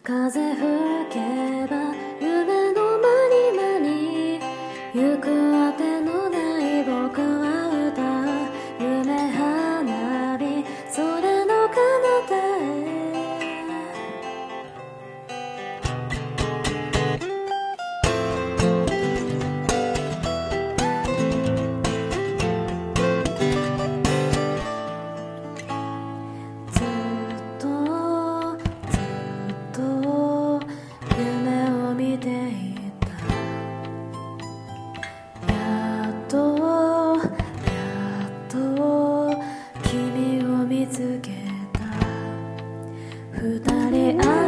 風吹けば夢の間に行くあてのない僕は歌う夢花火空の彼方へずっと夢を見ていたやっと君を見つけた二人